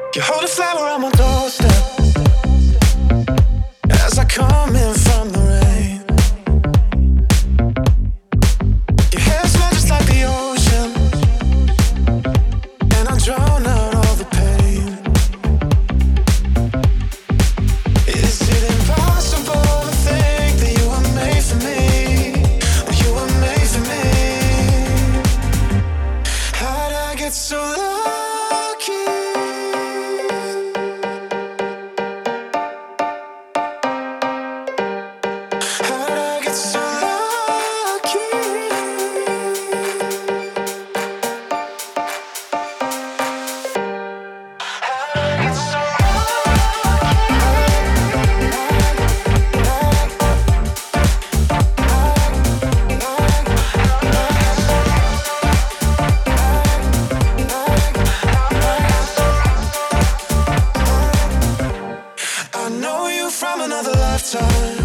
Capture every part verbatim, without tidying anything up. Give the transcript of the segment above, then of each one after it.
You hold a flower on my doorstep as I come in from the rain. Your hair smells just like the ocean, and I drown out all the pain. Is it impossible to think that you were made for me? Or you were made for me? How'd I get so lucky? From another lifetime,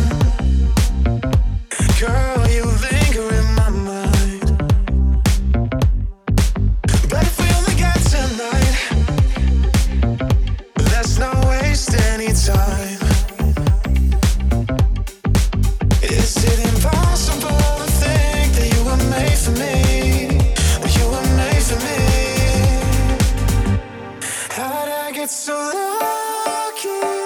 girl, you linger in my mind. But if we only got tonight, let's not waste any time. Is it impossible to think that you were made for me? Or you were made for me? How'd I get so lucky?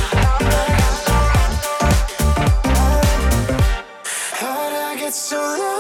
So